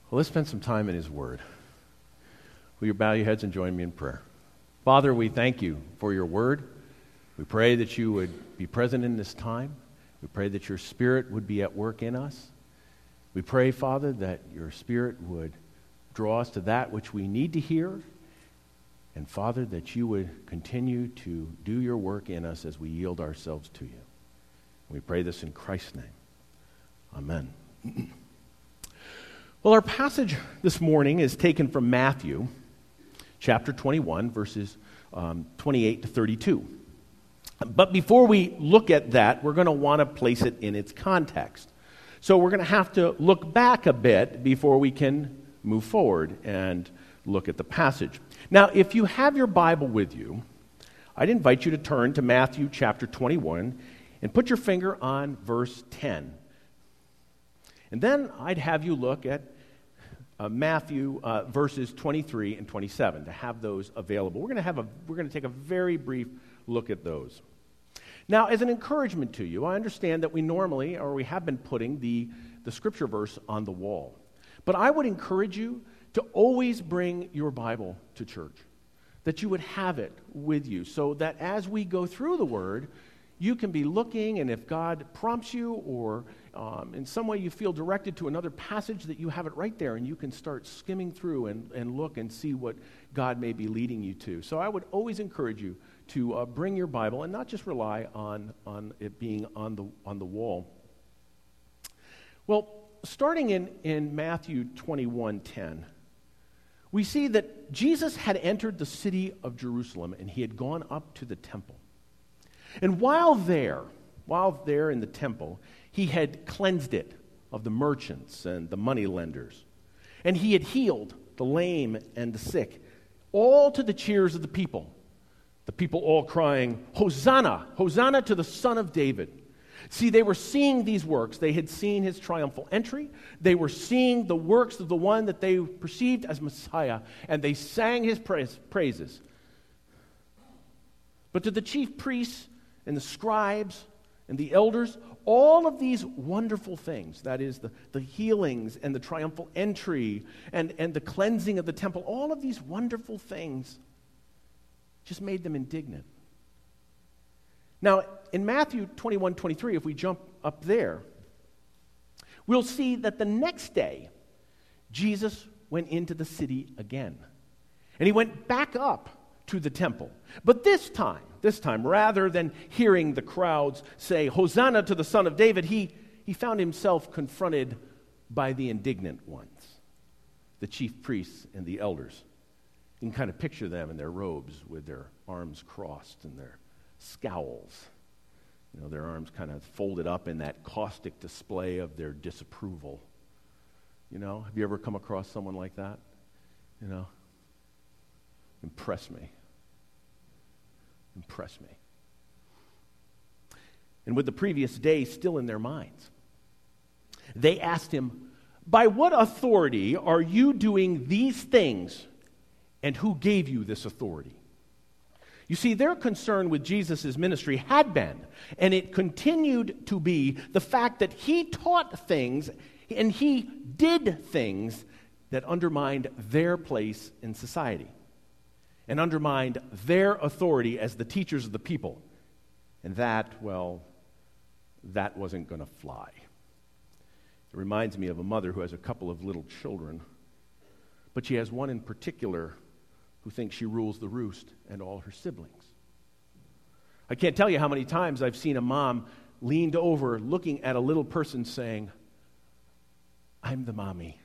Well, let's spend some time in His Word. Will you bow your heads and join me in prayer? Father, we thank you for your Word. We pray that you would be present in this time. We pray that your Spirit would be at work in us. We pray, Father, that your Spirit would draw us to that which we need to hear. And, Father, that you would continue to do your work in us as we yield ourselves to you. We pray this in Christ's name. Amen. Well, our passage this morning is taken from Matthew, chapter 21, verses 28 to 32. But before we look at that, we're going to want to place it in its context. So we're going to have to look back a bit before we can move forward and look at the passage. Now, if you have your Bible with you, I'd invite you to turn to Matthew chapter 21 and put your finger on verse 10. And then I'd have you look at Matthew verses 23 and 27 to have those available. We're going to take a very brief look at those. Now, as an encouragement to you, I understand that we have been putting the scripture verse on the wall. But I would encourage you to always bring your Bible to church, that you would have it with you, so that as we go through the Word, you can be looking, and if God prompts you or in some way you feel directed to another passage, that you have it right there and you can start skimming through and look and see what God may be leading you to. So I would always encourage you to bring your Bible and not just rely on it being on the wall. Well, starting in Matthew 21:10, we see that Jesus had entered the city of Jerusalem and he had gone up to the temple. And while there in the temple, he had cleansed it of the merchants and the moneylenders. And he had healed the lame and the sick, all to the cheers of the people. The people all crying, "Hosanna! Hosanna to the Son of David." See, they were seeing these works. They had seen his triumphal entry. They were seeing the works of the one that they perceived as Messiah, and they sang his praises. But to the chief priests and the scribes and the elders, all of these wonderful things, that is, the healings and the triumphal entry and the cleansing of the temple, all of these wonderful things just made them indignant. Now, in Matthew 21:23, if we jump up there, we'll see that the next day, Jesus went into the city again. And he went back up to the temple. But this time, rather than hearing the crowds say, "Hosanna to the Son of David," he found himself confronted by the indignant ones, the chief priests and the elders. You can kind of picture them in their robes with their arms crossed and their scowls. You know, their arms kind of folded up in that caustic display of their disapproval. You know, have you ever come across someone like that? You know, impress me. Impress me. And with the previous day still in their minds, they asked him, "By what authority are you doing these things, and who gave you this authority?" You see, their concern with Jesus' ministry had been, and it continued to be, the fact that he taught things and he did things that undermined their place in society and undermined their authority as the teachers of the people. And that wasn't going to fly. It reminds me of a mother who has a couple of little children, but she has one in particular who thinks she rules the roost and all her siblings. I can't tell you how many times I've seen a mom leaned over looking at a little person saying, "I'm the mommy.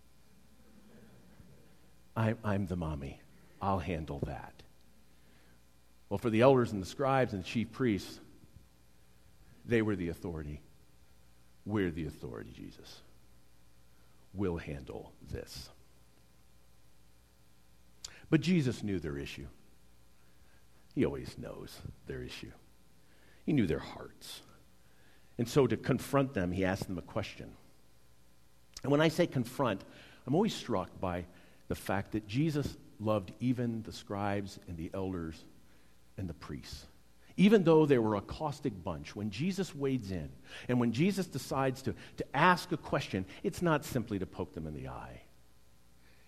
I'm the mommy. I'll handle that." Well, for the elders and the scribes and the chief priests, they were the authority. We're the authority, Jesus. We'll handle this. But Jesus knew their issue. He always knows their issue. He knew their hearts. And so to confront them, he asked them a question. And when I say confront, I'm always struck by the fact that Jesus loved even the scribes and the elders and the priests. Even though they were a caustic bunch, when Jesus wades in and when Jesus decides to ask a question, it's not simply to poke them in the eye.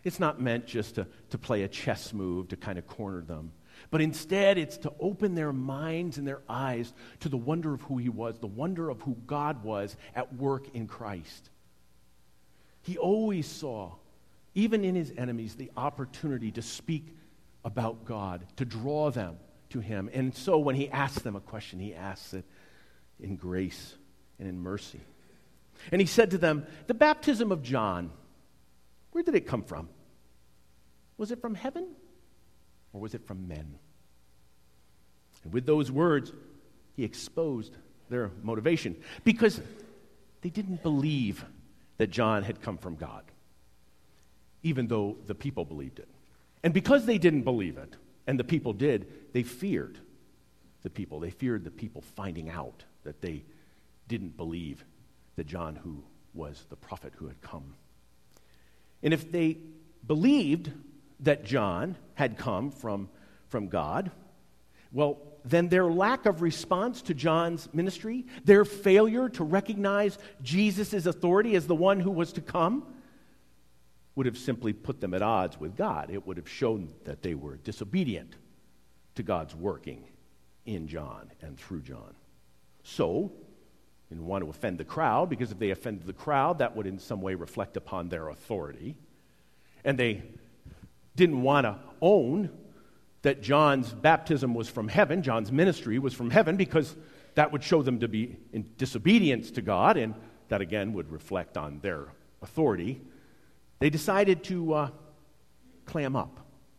It's not meant just to play a chess move to kind of corner them. But instead, it's to open their minds and their eyes to the wonder of who he was, the wonder of who God was at work in Christ. He always saw, even in his enemies, the opportunity to speak about God, to draw them to him. And so when he asks them a question, he asks it in grace and in mercy. And he said to them, the baptism of John, where did it come from? Was it from heaven or was it from men? And with those words, he exposed their motivation because they didn't believe that John had come from God, even though the people believed it. And because they didn't believe it, and the people did, they feared the people. They feared the people finding out that they didn't believe that John who was the prophet who had come. And if they believed that John had come from God, well, then their lack of response to John's ministry, their failure to recognize Jesus' authority as the one who was to come, would have simply put them at odds with God. It would have shown that they were disobedient to God's working in John and through John. So, they didn't want to offend the crowd, because if they offended the crowd, that would in some way reflect upon their authority. And they didn't want to own that John's baptism was from heaven, John's ministry was from heaven, because that would show them to be in disobedience to God, and that again would reflect on their authority. They decided to clam up.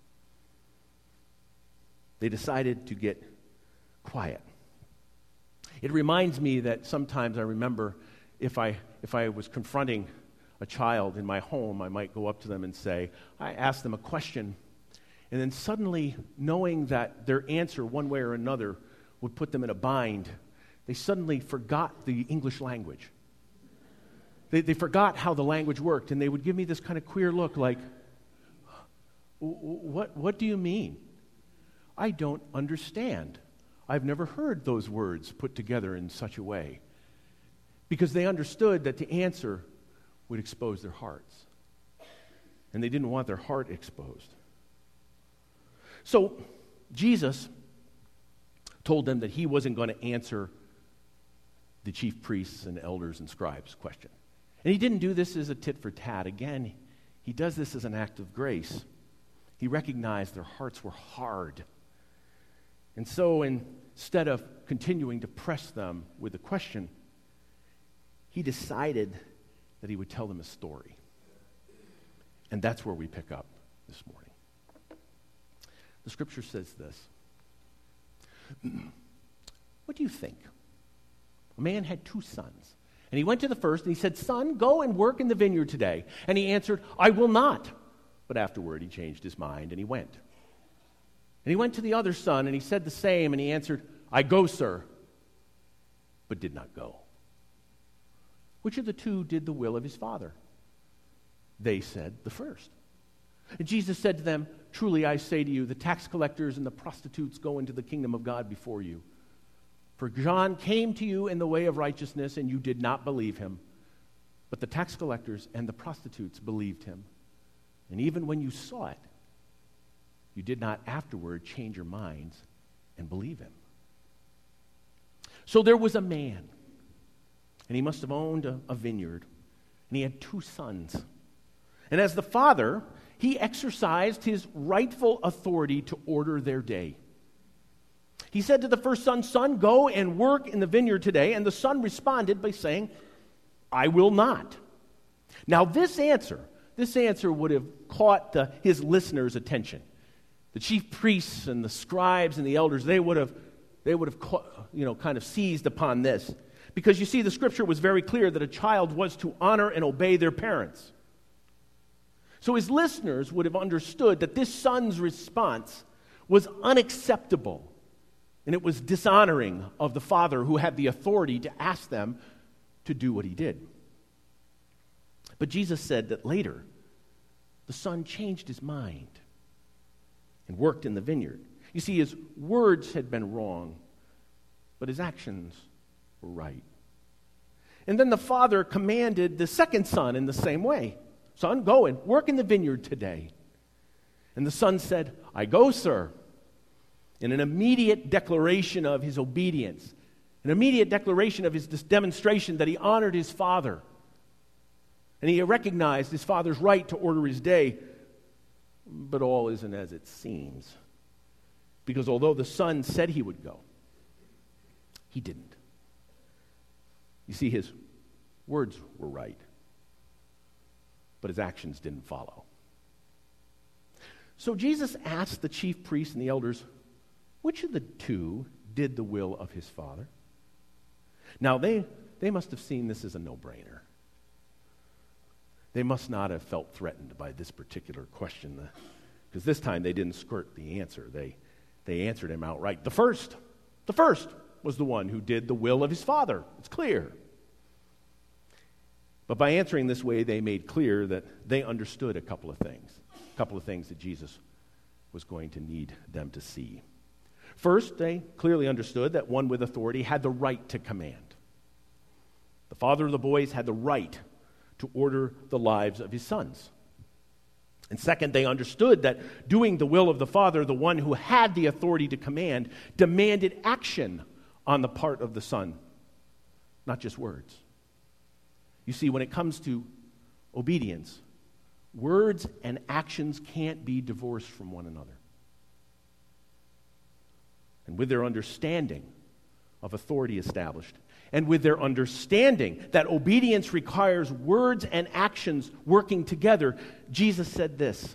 They decided to get quiet. It reminds me that sometimes I remember if I was confronting a child in my home, I might go up to them and say, I ask them a question, and then suddenly, knowing that their answer, one way or another, would put them in a bind, they suddenly forgot the English language. They forgot how the language worked, and they would give me this kind of queer look like, what do you mean? I don't understand. I've never heard those words put together in such a way. Because they understood that the answer would expose their hearts. And they didn't want their heart exposed. So Jesus told them that he wasn't going to answer the chief priests and elders and scribes' question. And he didn't do this as a tit for tat. Again, he does this as an act of grace. He recognized their hearts were hard. And so instead of continuing to press them with a question, he decided that he would tell them a story. And that's where we pick up this morning. The scripture says this. What do you think? A man had 2 sons. And he went to the first and he said, Son, go and work in the vineyard today. And he answered, I will not. But afterward he changed his mind and he went. And he went to the other son and he said the same. And he answered, I go, sir, but did not go. Which of the 2 did the will of his father? They said, the first. And Jesus said to them, truly I say to you, the tax collectors and the prostitutes go into the kingdom of God before you. For John came to you in the way of righteousness, and you did not believe him. But the tax collectors and the prostitutes believed him. And even when you saw it, you did not afterward change your minds and believe him. So there was a man, and he must have owned a vineyard, and he had 2 sons. And as the father, he exercised his rightful authority to order their day. He said to the first son, Son, go and work in the vineyard today. And the son responded by saying, I will not. Now this answer would have caught his listeners' attention. The chief priests and the scribes and the elders, they would have kind of seized upon this. Because you see, the scripture was very clear that a child was to honor and obey their parents. So his listeners would have understood that this son's response was unacceptable. And it was dishonoring of the father who had the authority to ask them to do what he did. But Jesus said that later, the son changed his mind and worked in the vineyard. You see, his words had been wrong, but his actions were right. And then the father commanded the second son in the same way. Son, go and work in the vineyard today. And the son said, I go, sir. In an immediate declaration of his obedience, an immediate declaration of his demonstration that he honored his father. And he recognized his father's right to order his day. But all isn't as it seems. Because although the son said he would go, he didn't. You see, his words were right, but his actions didn't follow. So Jesus asked the chief priests and the elders, which of the two did the will of his father? Now, they must have seen this as a no-brainer. They must not have felt threatened by this particular question, because this time they didn't skirt the answer. They answered him outright. The first was the one who did the will of his father. It's clear. But by answering this way, they made clear that they understood a couple of things that Jesus was going to need them to see. First, they clearly understood that one with authority had the right to command. The father of the boys had the right to order the lives of his sons. And second, they understood that doing the will of the Father, the one who had the authority to command, demanded action on the part of the Son, not just words. You see, when it comes to obedience, words and actions can't be divorced from one another. And with their understanding of authority established, and with their understanding that obedience requires words and actions working together, Jesus said this,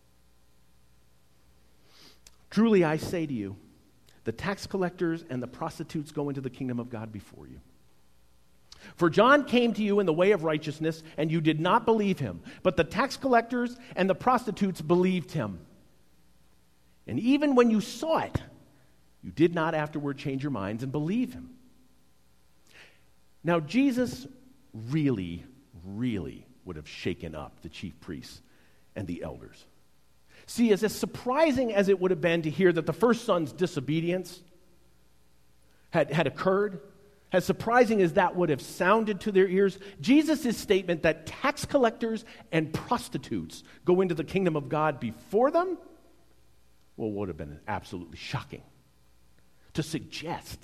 truly I say to you, the tax collectors and the prostitutes go into the kingdom of God before you. For John came to you in the way of righteousness, and you did not believe him, but the tax collectors and the prostitutes believed him. And even when you saw it, you did not afterward change your minds and believe him. Now, Jesus really would have shaken up the chief priests and the elders. See, as surprising as it would have been to hear that the first son's disobedience had occurred, as surprising as that would have sounded to their ears, Jesus' statement that tax collectors and prostitutes go into the kingdom of God before them, well, would have been absolutely shocking. To suggest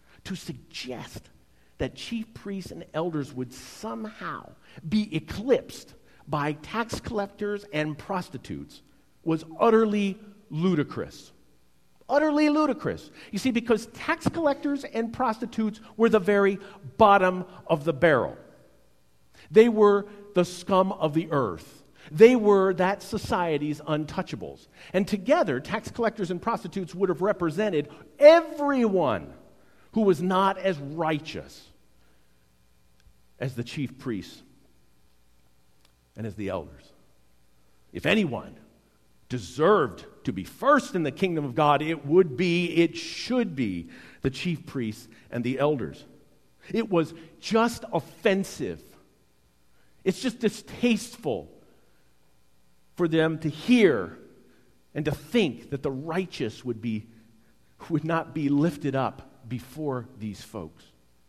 that chief priests and elders would somehow be eclipsed by tax collectors and prostitutes was utterly ludicrous. Utterly ludicrous. You see, because tax collectors and prostitutes were the very bottom of the barrel. They were the scum of the earth. They were that society's untouchables. And together, tax collectors and prostitutes would have represented everyone who was not as righteous as the chief priests and as the elders. If anyone deserved to be first in the kingdom of God, it should be the chief priests and the elders. It was just offensive. It's just distasteful for them to hear and to think that the righteous would not be lifted up before these folks.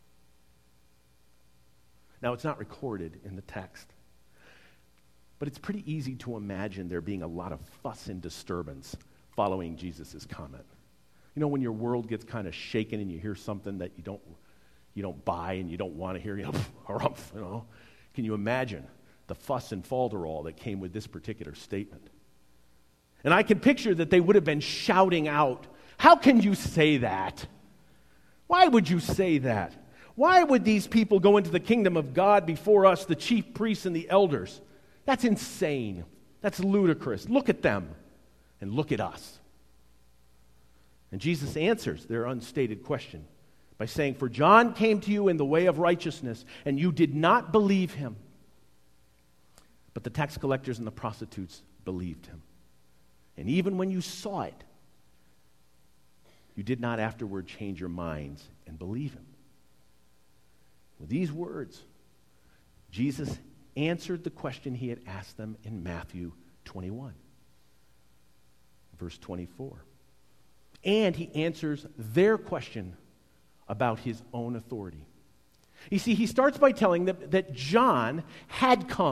Now, it's not recorded in the text, but it's pretty easy to imagine there being a lot of fuss and disturbance following Jesus' comment. You know, when your world gets kind of shaken and you hear something that you don't buy and you don't want to hear, can you imagine the fuss and falderall that came with this particular statement? And I can picture that they would have been shouting out, "How can you say that? Why would you say that? Why would these people go into the kingdom of God before us, the chief priests and the elders? That's insane. That's ludicrous. Look at them and look at us." And Jesus answers their unstated question by saying, "For John came to you in the way of righteousness, and you did not believe him. But the tax collectors and the prostitutes believed him. And even when you saw it, you did not afterward change your minds and believe him." With these words, Jesus answered the question he had asked them in Matthew 21, verse 24. And he answers their question about his own authority. You see, he starts by telling them that John had come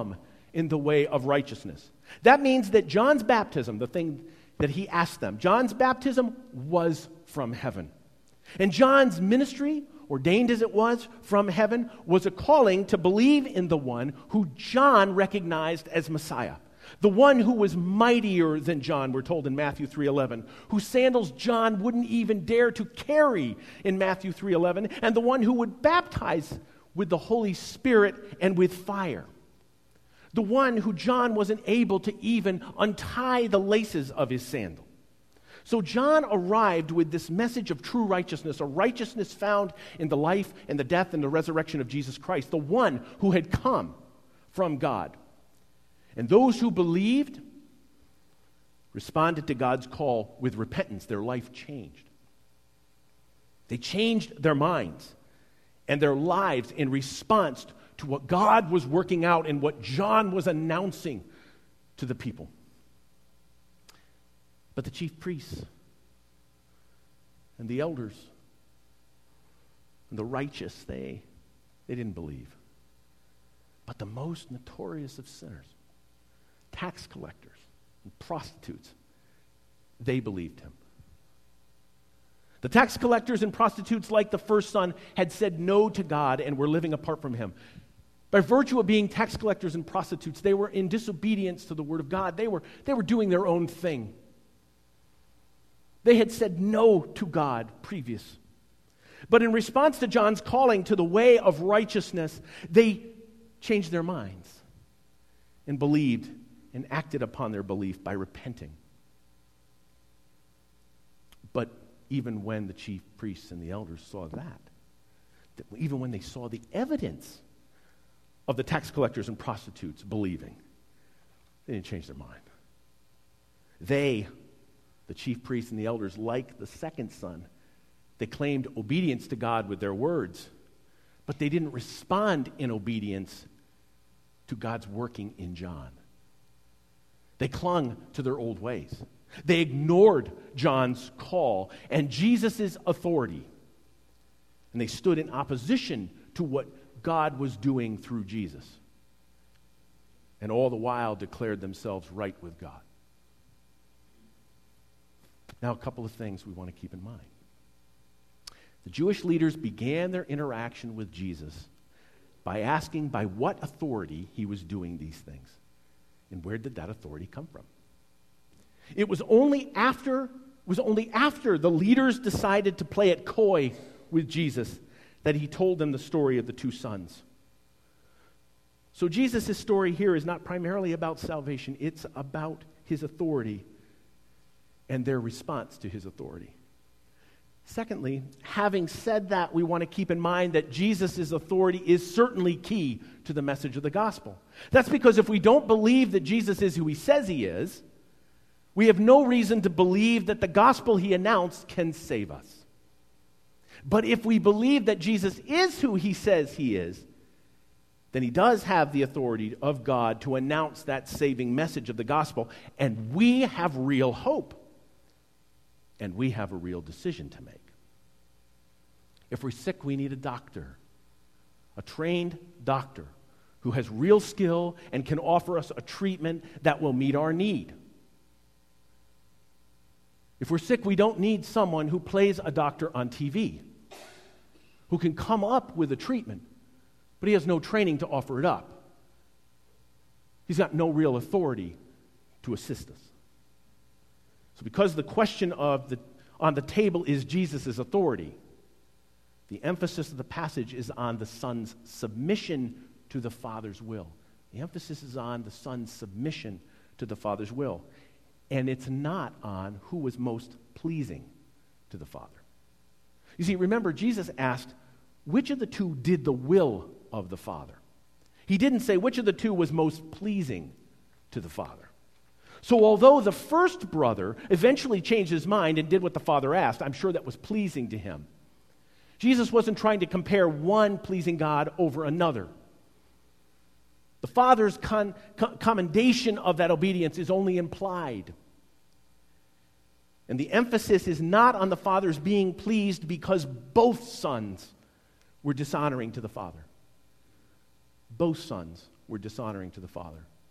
in the way of righteousness. That means that John's baptism, the thing that he asked them, John's baptism was from heaven. And John's ministry, ordained as it was from heaven, was a calling to believe in the one who John recognized as Messiah. The one who was mightier than John, we're told in Matthew 3:11, whose sandals John wouldn't even dare to carry in Matthew 3:11, and the one who would baptize with the Holy Spirit and with fire. The one who John wasn't able to even untie the laces of his sandal. So John arrived with this message of true righteousness, a righteousness found in the life and the death and the resurrection of Jesus Christ, the one who had come from God. And those who believed responded to God's call with repentance. Their life changed. They changed their minds and their lives in response to what God was working out and what John was announcing to the people. But the chief priests and the elders and the righteous, they didn't believe. But the most notorious of sinners, tax collectors and prostitutes, they believed him. The tax collectors and prostitutes, like the first son, had said no to God and were living apart from him. By virtue of being tax collectors and prostitutes, they were in disobedience to the word of God. They were doing their own thing. They had said no to God previous. But in response to John's calling to the way of righteousness, they changed their minds and believed and acted upon their belief by repenting. But even when the chief priests and the elders saw that, even when they saw the evidence of the tax collectors and prostitutes believing, they didn't change their mind. They, the chief priests and the elders, like the second son, they claimed obedience to God with their words, but they didn't respond in obedience to God's working in John. They clung to their old ways. They ignored John's call and Jesus' authority. And they stood in opposition to what God was doing through Jesus. And all the while declared themselves right with God. Now, a couple of things we want to keep in mind. The Jewish leaders began their interaction with Jesus by asking by what authority he was doing these things. And where did that authority come from? It was only after the leaders decided to play it coy with Jesus that he told them the story of the two sons. So Jesus' story here is not primarily about salvation. It's about his authority and their response to his authority. Secondly, having said that, we want to keep in mind that Jesus' authority is certainly key to the message of the gospel. That's because if we don't believe that Jesus is who he says he is, we have no reason to believe that the gospel he announced can save us. But if we believe that Jesus is who he says he is, then he does have the authority of God to announce that saving message of the gospel, and we have real hope. And we have a real decision to make. If we're sick, we need a doctor, a trained doctor who has real skill and can offer us a treatment that will meet our need. If we're sick, we don't need someone who plays a doctor on TV, who can come up with a treatment, but he has no training to offer it up. He's got no real authority to assist us. So because the question on the table is Jesus' authority, the emphasis of the passage is on the Son's submission to the Father's will. The emphasis is on the Son's submission to the Father's will. And it's not on who was most pleasing to the Father. You see, remember, Jesus asked, which of the two did the will of the Father? He didn't say which of the two was most pleasing to the Father. So although the first brother eventually changed his mind and did what the father asked, I'm sure that was pleasing to him. Jesus wasn't trying to compare one pleasing God over another. The father's commendation of that obedience is only implied. And the emphasis is not on the father's being pleased because both sons were dishonoring to the father. Both sons were dishonoring to the father.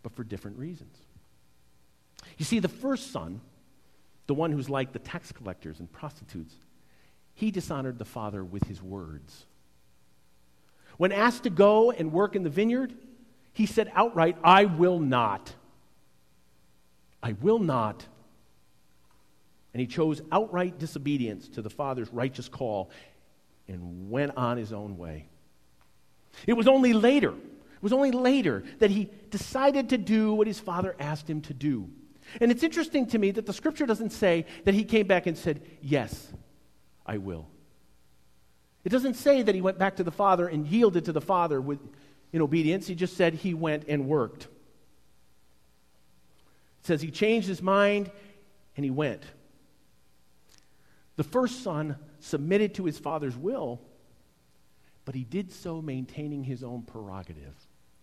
but for different reasons. You see, the first son, the one who's like the tax collectors and prostitutes, he dishonored the father with his words. When asked to go and work in the vineyard, he said outright, "I will not. I will not." And he chose outright disobedience to the father's righteous call and went on his own way. It was only later that he decided to do what his father asked him to do. And it's interesting to me that the scripture doesn't say that he came back and said, "Yes, I will." It doesn't say that he went back to the father and yielded to the father in obedience. He just said he went and worked. It says he changed his mind and he went. The first son submitted to his father's will, but he did so maintaining his own prerogative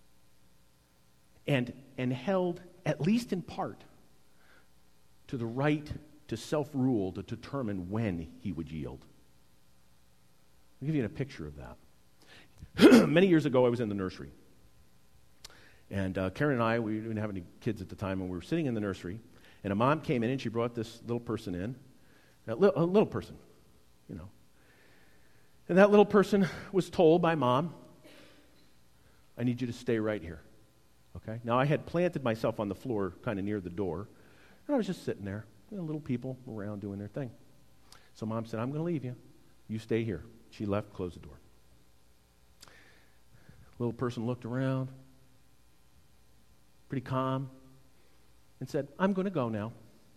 and held, at least in part, to the right to self-rule to determine when he would yield. I'll give you a picture of that. Many years ago, I was in the nursery. And Karen and I, we didn't have any kids at the time, and we were sitting in the nursery, and a mom came in, and she brought this little person in, a little person, you know. And that little person was told by Mom, "I need you to stay right here." Okay? Now, I had planted myself on the floor kind of near the door, and I was just sitting there, little people around doing their thing. So Mom said, "I'm going to leave you. You stay here." She left, closed the door. Little person looked around, pretty calm, and said, "I'm going to go now."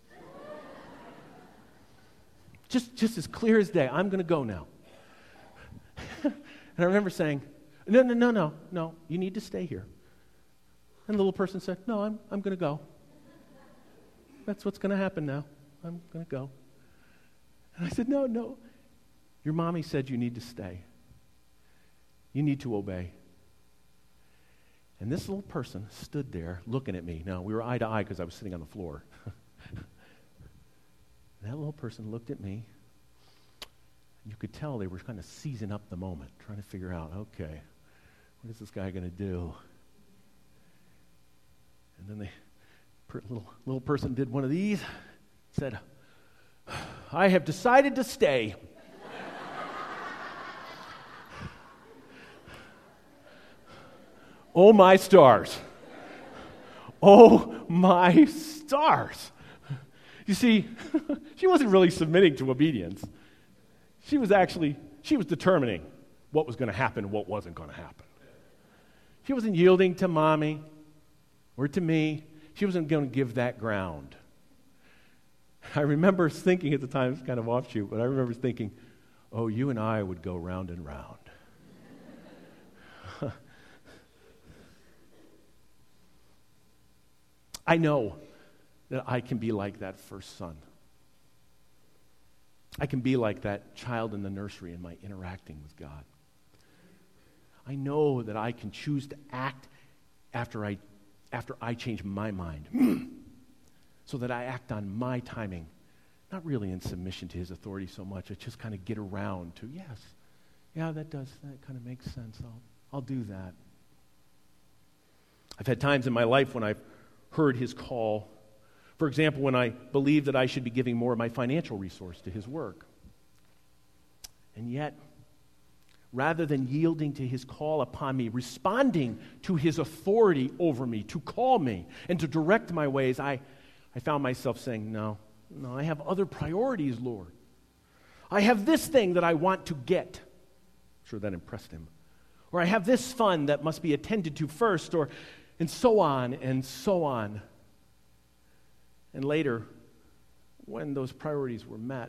Just as clear as day, "I'm going to go now." And I remember saying, No, you need to stay here. And the little person said, "No, I'm going to go. That's what's going to happen now. I'm going to go." And I said, No. Your mommy said you need to stay. You need to obey. And this little person stood there looking at me. Now, we were eye to eye because I was sitting on the floor. That little person looked at me. And you could tell they were kind of seizing up the moment, trying to figure out, okay, what is this guy going to do? And then the little person did one of these, said, "I have decided to stay." Oh, my stars. Oh, my stars. You see, she wasn't really submitting to obedience. She was determining what was going to happen and what wasn't going to happen. She wasn't yielding to Mommy or to me. She wasn't going to give that ground. I remember thinking at the time, it's kind of offshoot, but I remember thinking, "Oh, you and I would go round and round." I know that I can be like that first son. I can be like that child in the nursery in my interacting with God. I know that I can choose to act after I change my mind so that I act on my timing, not really in submission to his authority so much. I just kind of get around to, that kind of makes sense. I'll do that. I've had times in my life when I've heard his call. For example, when I believed that I should be giving more of my financial resource to his work. And yet, rather than yielding to his call upon me, responding to his authority over me, to call me and to direct my ways, I found myself saying, no, I have other priorities, Lord. I have this thing that I want to get. I'm sure that impressed him. Or I have this fund that must be attended to first, and so on and so on. And later, when those priorities were met,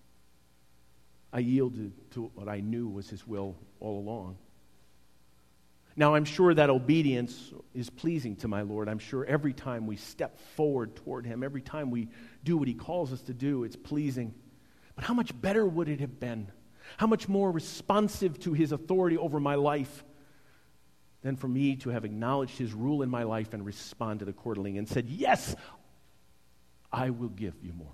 I yielded to what I knew was his will all along. Now, I'm sure that obedience is pleasing to my Lord. I'm sure every time we step forward toward him, every time we do what he calls us to do, it's pleasing. But how much better would it have been? How much more responsive to his authority over my life than for me to have acknowledged his rule in my life and responded accordingly and said, "Yes, I will give you more.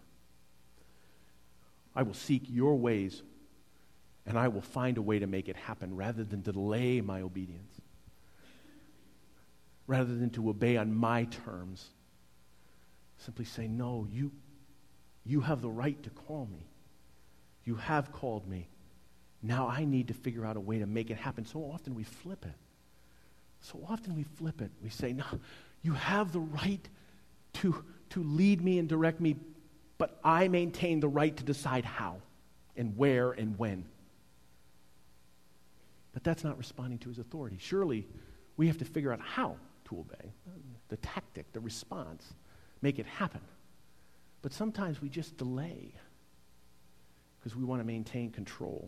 I will seek your ways, and I will find a way to make it happen rather than delay my obedience." rather than to obey on my terms. Simply say, no, you have the right to call me. You have called me. Now I need to figure out a way to make it happen. So often we flip it. We say, no, you have the right to lead me and direct me, but I maintain the right to decide how and where and when. But that's not responding to his authority. Surely we have to figure out how to obey, the tactic, the response, make it happen. But sometimes we just delay because we want to maintain control.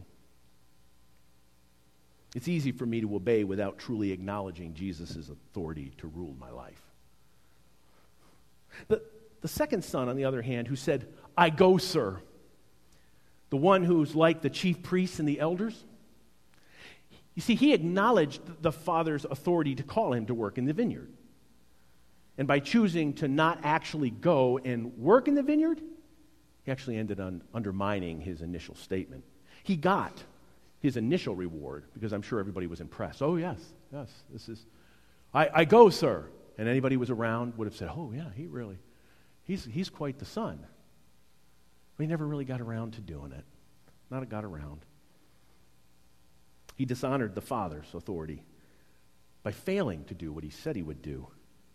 It's easy for me to obey without truly acknowledging Jesus' authority to rule my life. The second son, on the other hand, who said, "I go, sir," the one who's like the chief priests and the elders, you see, he acknowledged the Father's authority to call him to work in the vineyard. And by choosing to not actually go and work in the vineyard, he actually ended on undermining his initial statement. He got his initial reward because I'm sure everybody was impressed. Oh, yes, this is, I go, sir. And anybody who was around would have said, oh, yeah, he's quite the son. But he never really got around to doing it. Not got around. He dishonored the Father's authority by failing to do what he said he would do.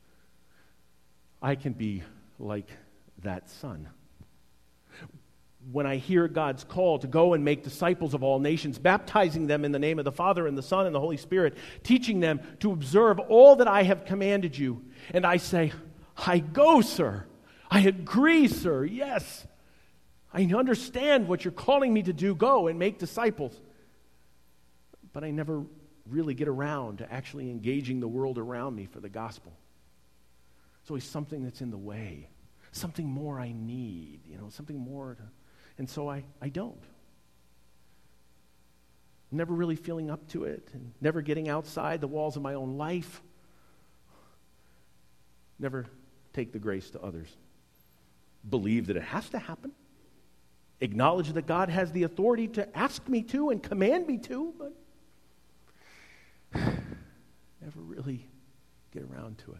I can be like that son. When I hear God's call to go and make disciples of all nations, baptizing them in the name of the Father and the Son and the Holy Spirit, teaching them to observe all that I have commanded you, and I say, I go, sir. I agree, sir. Yes. I understand what you're calling me to do. Go and make disciples. But I never really get around to actually engaging the world around me for the gospel. It's always something that's in the way, something more I need, something more and so I don't. Never really feeling up to it, and never getting outside the walls of my own life. Never take the grace to others. Believe that it has to happen. Acknowledge that God has the authority to ask me to and command me to, but never really get around to it.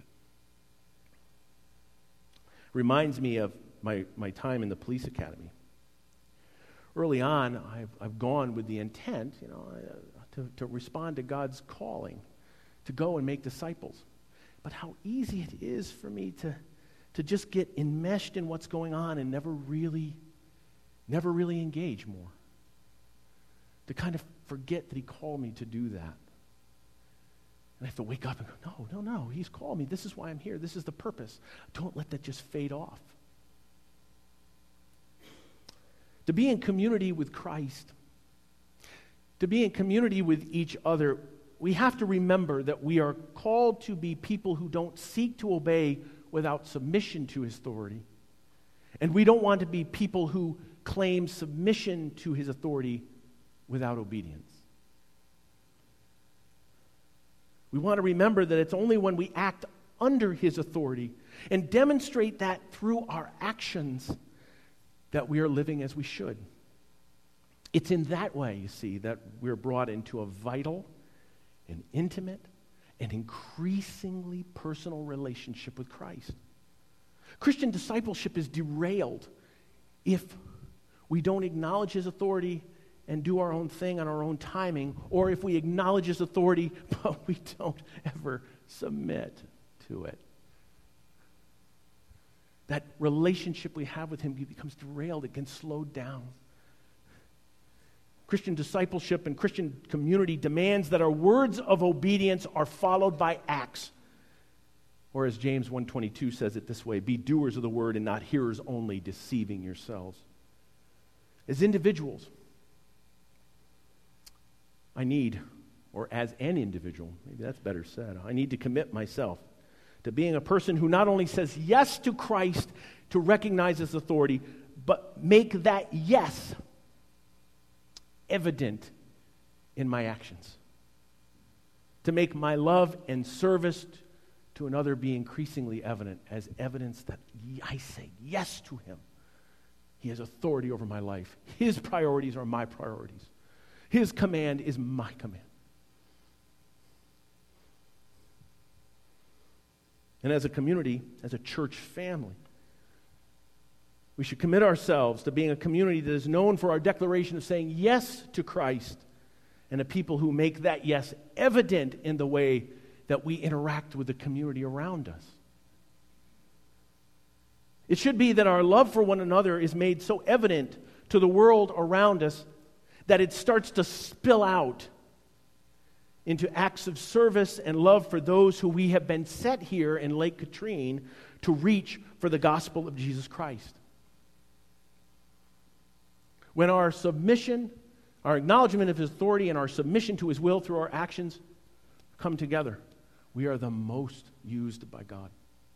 Reminds me of my time in the police academy. Early on, I've gone with the intent, to respond to God's calling, to go and make disciples. But how easy it is for me to just get enmeshed in what's going on and never really engage more. To kind of forget that he called me to do that. And I have to wake up and go, no, he's called me. This is why I'm here. This is the purpose. Don't let that just fade off. To be in community with Christ, to be in community with each other, we have to remember that we are called to be people who don't seek to obey without submission to his authority. And we don't want to be people who claim submission to his authority without obedience. We want to remember that it's only when we act under his authority and demonstrate that through our actions that we are living as we should. It's in that way, you see, that we're brought into a vital and intimate and increasingly personal relationship with Christ. Christian discipleship is derailed if we don't acknowledge his authority and do our own thing on our own timing, or if we acknowledge his authority, but we don't ever submit to it. That relationship we have with him becomes derailed. It can slow down. Christian discipleship and Christian community demands that our words of obedience are followed by acts. Or as James 1:22 says it this way, be doers of the word and not hearers only, deceiving yourselves. As individuals, as an individual, maybe that's better said, I need to commit myself to being a person who not only says yes to Christ to recognize his authority, but make that yes evident in my actions. To make my love and service to another be increasingly evident as evidence that I say yes to him. He has authority over my life. His priorities are my priorities. His command is my command. And as a community, as a church family, we should commit ourselves to being a community that is known for our declaration of saying yes to Christ, and a people who make that yes evident in the way that we interact with the community around us. It should be that our love for one another is made so evident to the world around us that it starts to spill out into acts of service and love for those who we have been set here in Lake Katrine to reach for the gospel of Jesus Christ. When our submission, our acknowledgement of His authority, and our submission to His will through our actions come together, we are the most used by God.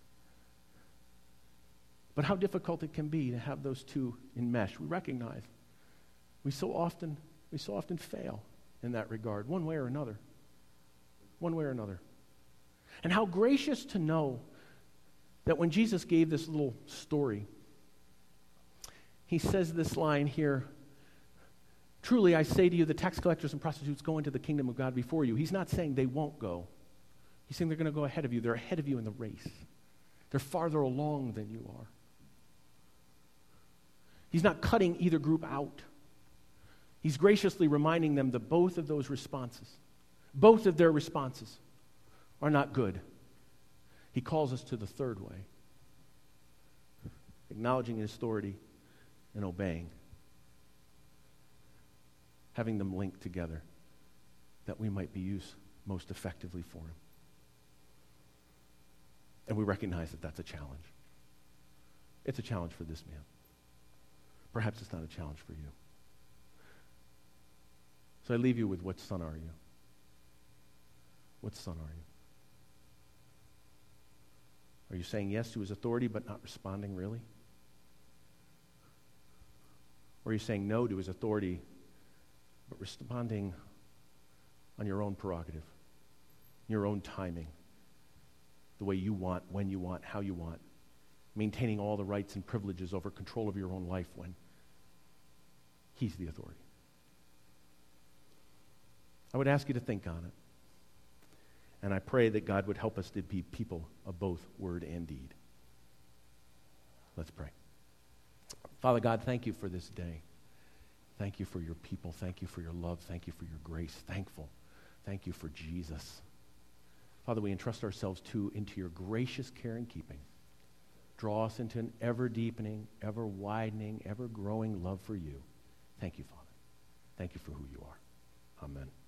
But how difficult it can be to have those two enmesh. We recognize we so often fail in that regard, one way or another. One way or another. And how gracious to know that when Jesus gave this little story, He says this line here, "Truly I say to you, the tax collectors and prostitutes go into the kingdom of God before you." He's not saying they won't go. He's saying they're going to go ahead of you. They're ahead of you in the race. They're farther along than you are. He's not cutting either group out. He's graciously reminding them that both of their responses are not good. He calls us to the third way, acknowledging His authority and obeying, having them linked together that we might be used most effectively for Him. And we recognize that that's a challenge. It's a challenge for this man. Perhaps it's not a challenge for you. So I leave you with, what son are you? What son are you? Are you saying yes to His authority but not responding really? Or are you saying no to His authority but responding on your own prerogative, your own timing, the way you want, when you want, how you want, maintaining all the rights and privileges over control of your own life when He's the authority? I would ask you to think on it. And I pray that God would help us to be people of both word and deed. Let's pray. Father God, thank You for this day. Thank You for Your people. Thank You for Your love. Thank You for Your grace. Thankful. Thank You for Jesus. Father, we entrust ourselves into Your gracious care and keeping. Draw us into an ever-deepening, ever-widening, ever-growing love for You. Thank You, Father. Thank You for who You are. Amen.